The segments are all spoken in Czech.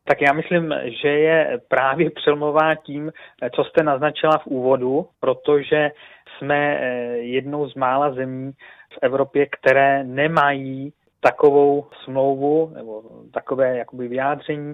Tak já myslím, že je právě přelomová tím, co jste naznačila v úvodu, protože jsme jednou z mála zemí v Evropě, které nemají takovou smlouvu nebo takové jakoby vyjádření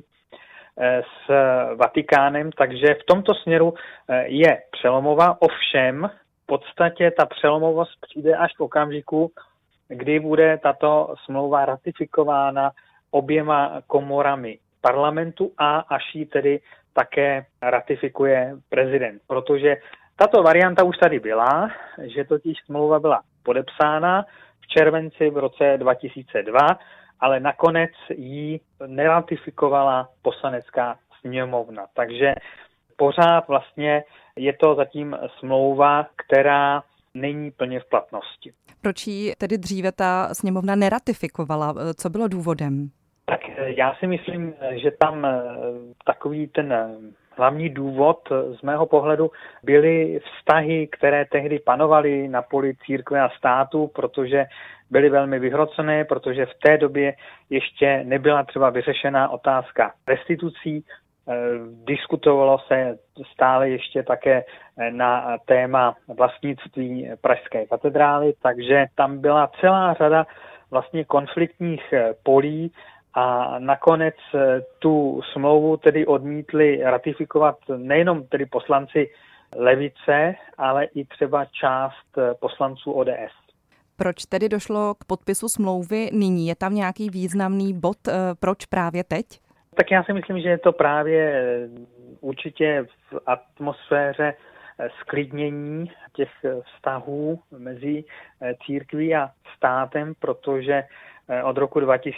s Vatikánem, takže v tomto směru je přelomová, ovšem v podstatě ta přelomovost přijde až v okamžiku, kdy bude tato smlouva ratifikována oběma komorami parlamentu a až ji tedy také ratifikuje prezident. Protože tato varianta už tady byla, že totiž smlouva byla podepsána v červenci v roce 2002, ale nakonec ji neratifikovala poslanecká sněmovna. Takže pořád vlastně je to zatím smlouva, která není plně v platnosti. Proč ji tedy dříve ta sněmovna neratifikovala? Co bylo důvodem? Tak já si myslím, že tam takový ten hlavní důvod z mého pohledu byly vztahy, které tehdy panovaly na poli církve a státu, protože byly velmi vyhrocené, protože v té době ještě nebyla třeba vyřešená otázka restitucí. Diskutovalo se stále ještě také na téma vlastnictví Pražské katedrály, takže tam byla celá řada vlastně konfliktních polí a nakonec tu smlouvu tedy odmítli ratifikovat nejenom tedy poslanci levice, ale i třeba část poslanců ODS. Proč tedy došlo k podpisu smlouvy nyní? Je tam nějaký významný bod? Proč právě teď? Tak já si myslím, že je to právě určitě v atmosféře zklidnění těch vztahů mezi církví a státem, protože od roku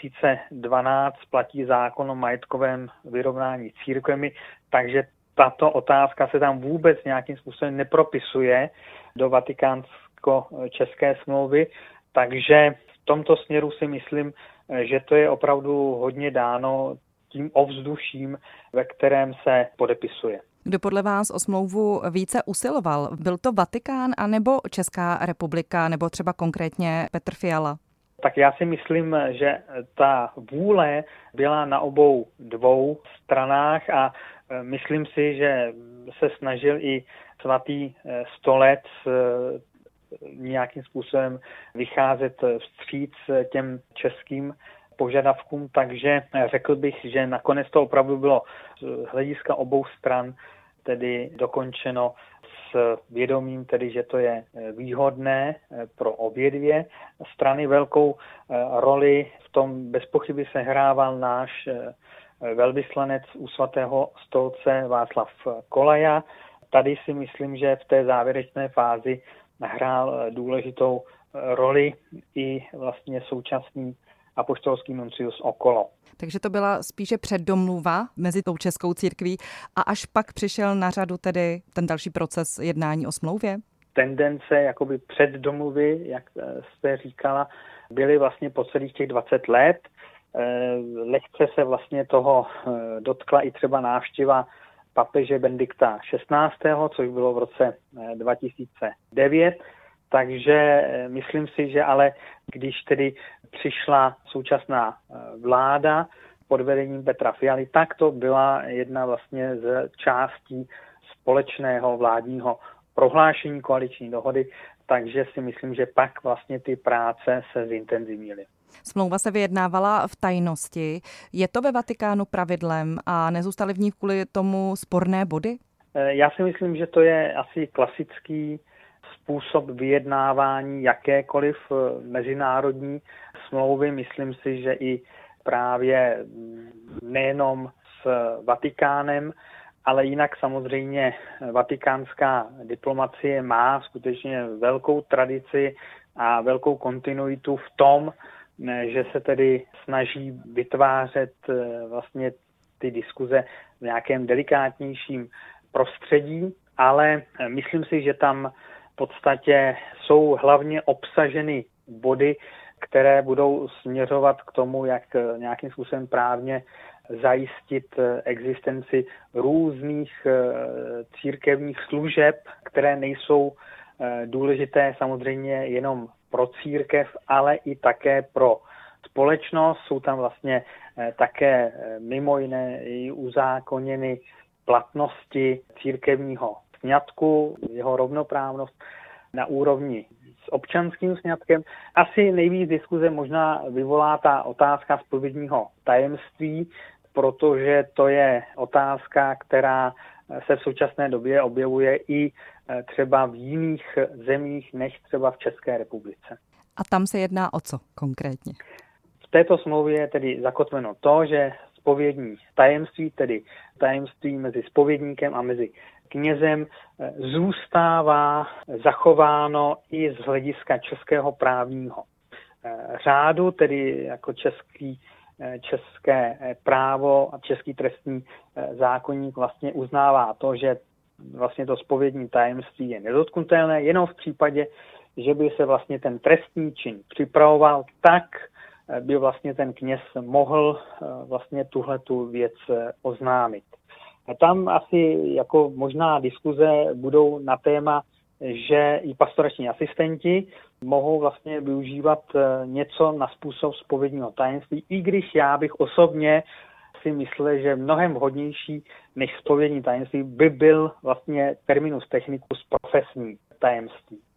2012 platí zákon o majetkovém vyrovnání církvemi, takže tato otázka se tam vůbec nějakým způsobem nepropisuje do vatikánsko-české smlouvy, takže v tomto směru si myslím, že to je opravdu hodně dáno tím ovzduším, ve kterém se podepisuje. Kdo podle vás o smlouvu více usiloval? Byl to Vatikán anebo Česká republika, nebo třeba konkrétně Petr Fiala? Tak já si myslím, že ta vůle byla na obou dvou stranách a myslím si, že se snažil i svatý stolec nějakým způsobem vycházet vstříc těm českým požadavkům, takže řekl bych, že nakonec to opravdu bylo z hlediska obou stran tedy dokončeno s vědomím, tedy, že to je výhodné pro obě dvě strany. Velkou roli v tom bez pochyby sehrával náš velvyslanec u svatého stolce Václav Kolaja. Tady si myslím, že v té závěrečné fázi hrál důležitou roli i vlastně současný apoštolský nuncius Okolo. Takže to byla spíše předdomluva mezi tou českou církví a až pak přišel na řadu tedy ten další proces jednání o smlouvě? Tendence jakoby předdomluvy, jak jste říkala, byly vlastně po celých těch 20 let. Lehce se vlastně toho dotkla i třeba návštěva papeže Benedikta XVI., což bylo v roce 2009. Takže myslím si, že ale když tedy přišla současná vláda pod vedením Petra Fialy, tak to byla jedna vlastně z částí společného vládního prohlášení koaliční dohody, takže si myslím, že pak vlastně ty práce se zintenzivnily. Smlouva se vyjednávala v tajnosti. Je to ve Vatikánu pravidlem a nezůstaly v ní kvůli tomu sporné body? Já si myslím, že to je asi klasický způsob vyjednávání jakékoliv mezinárodní smlouvy. Myslím si, že i právě nejenom s Vatikánem, ale jinak samozřejmě vatikánská diplomacie má skutečně velkou tradici a velkou kontinuitu v tom, že se tedy snaží vytvářet vlastně ty diskuze v nějakém delikátnějším prostředí, ale myslím si, že tam v podstatě jsou hlavně obsaženy body, které budou směřovat k tomu, jak nějakým způsobem právně zajistit existenci různých církevních služeb, které nejsou důležité samozřejmě jenom pro církev, ale i také pro společnost. Jsou tam vlastně také mimo jiné i uzákoněny platnosti církevního sňatku, jeho rovnoprávnost na úrovni s občanským sňatkem. Asi nejvíc diskuze možná vyvolá ta otázka zpovědního tajemství, protože to je otázka, která se v současné době objevuje i třeba v jiných zemích než třeba v České republice. A tam se jedná o co konkrétně? V této smlouvě je tedy zakotveno to, že zpovědní tajemství, tedy tajemství mezi zpovědníkem a mezi knězem, zůstává zachováno i z hlediska českého právního řádu, tedy jako české právo a český trestní zákoník vlastně uznává to, že vlastně to zpovědní tajemství je nedotknutelné jenom v případě, že by se vlastně ten trestný čin připravoval, tak by vlastně ten kněz mohl vlastně tuhletu věc oznámit. A tam asi jako možná diskuze budou na téma, že i pastorační asistenti mohou vlastně využívat něco na způsob zpovědního tajemství, i když já bych osobně si myslel, že mnohem vhodnější než zpovědní tajemství by byl vlastně terminus technicus profesní tajemství.